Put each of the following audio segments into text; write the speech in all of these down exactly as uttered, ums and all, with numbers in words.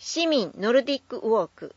市民ノルディックウォーク。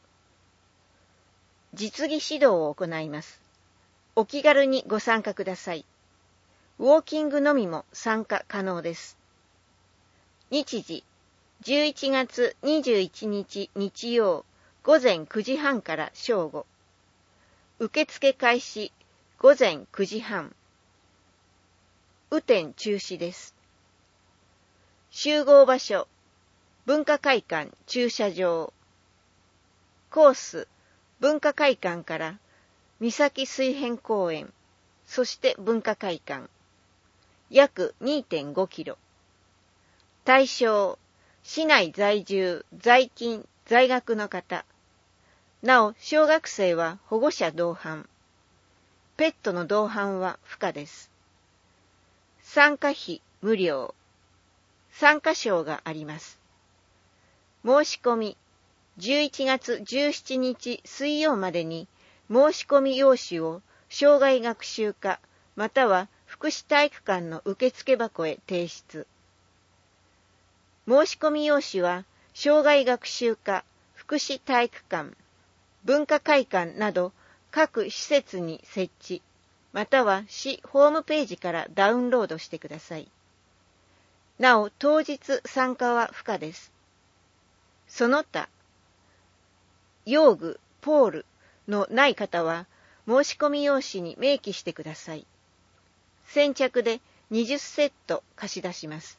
実技指導を行います。お気軽にご参加ください。ウォーキングのみも参加可能です。日時、じゅういちがつにじゅういちにち日曜午前くじはんから正午。受付開始午前くじはん。雨天中止です。集合場所、文化会館駐車場。コース、文化会館から三崎水辺公園、そして文化会館。約 にてんごキロ。対象、市内在住、在勤、在学の方。なお、小学生は保護者同伴。ペットの同伴は不可です。参加費無料。参加賞があります。申し込み、じゅういちがつじゅうしちにち水曜までに申し込み用紙を障害学習課または福祉体育館の受付箱へ提出。申し込み用紙は障害学習課、福祉体育館、文化会館など各施設に設置、または市ホームページからダウンロードしてください。なお、当日参加は不可です。その他、用具、ポールのない方は申し込み用紙に明記してください。先着でにじゅっセット貸し出します。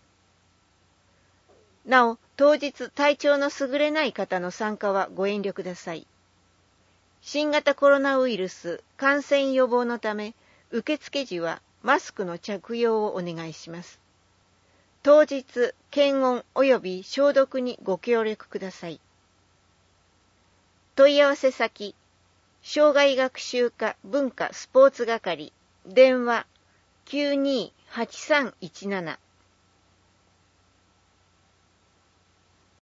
なお、当日体調の優れない方の参加はご遠慮ください。新型コロナウイルス感染予防のため、受付時はマスクの着用をお願いします。当日、検温及び消毒にご協力ください。問い合わせ先、障害学習課文化スポーツ係、電話きゅうにーはちさんいちなな